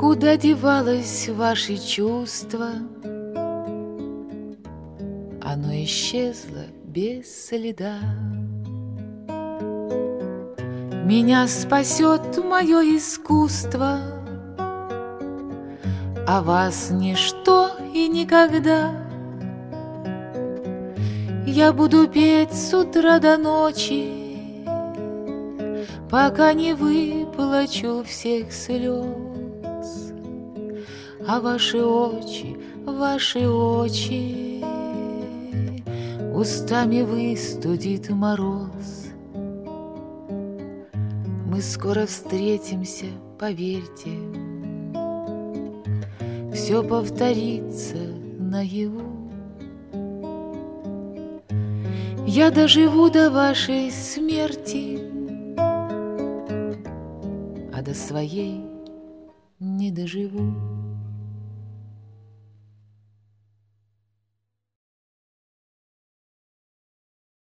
Куда девалось ваше чувство? Оно исчезло без следа. Меня спасет мое искусство, а вас ничто и никогда. Я буду петь с утра до ночи, пока не выплачу всех слез. А ваши очи устами выстудит мороз. Мы скоро встретимся, поверьте, все повторится наяву. Я доживу до вашей смерти, а до своей не доживу.